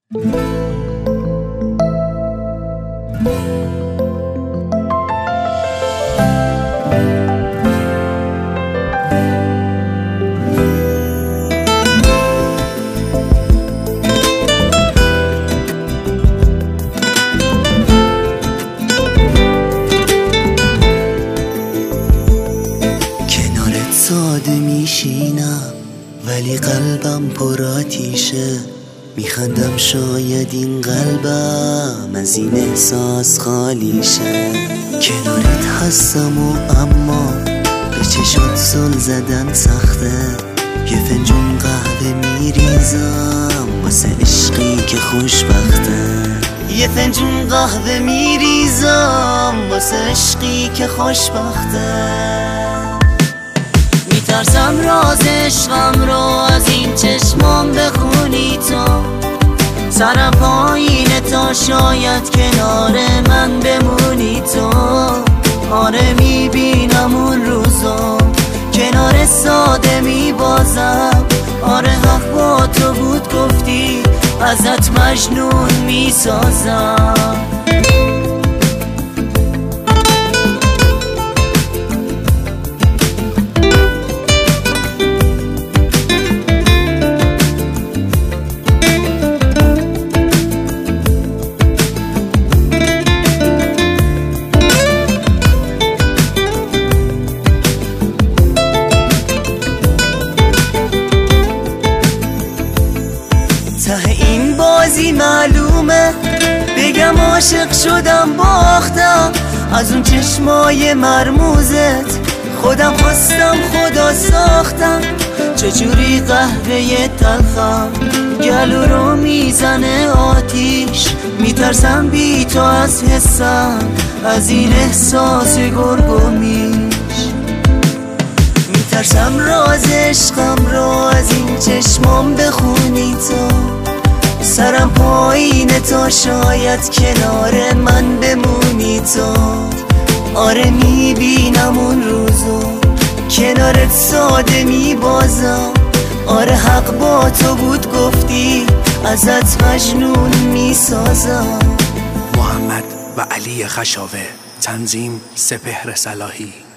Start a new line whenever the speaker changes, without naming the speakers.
کنارت ساده میشینم ولی قلبم پر آتیشه. میخندم شاید این قلبم از این احساس خالی شه. کنارت هستم و اما به چشات زل زدن سخته. یه فنجون قهوه میریزم واسه عشقی که خوشبخته. یه فنجون قهوه میریزم واسه عشقی که خوشبخته. میترسم راز عشقم رو از این چشمام بخونی تو. سرم پایینه تا شاید کنار من بمونی تو. آره میبینم اون روزو کنار ساده میبازم. آره حق با تو بود گفتی ازت مجنون میسازم. ته این بازی معلومه بگم عاشق شدم باختم. از اون چشمای مرموزت خودم خواستم خدا ساختم. چجوری قهوه تلخم گلو رو میزنه آتیش. میترسم بی تو از حسم از این احساس گرگومیش. میترسم راز عشقم رو از این چشمام بخونی تو. سرم پایینه تا شاید کنار من بمونی تو. آره میبینم اون روزو کنارت ساده میبازم. آره حق با تو بود گفتی ازت مجنون میسازم.
محمد و علی خشاوه، تنظیم سپهر صلاحی.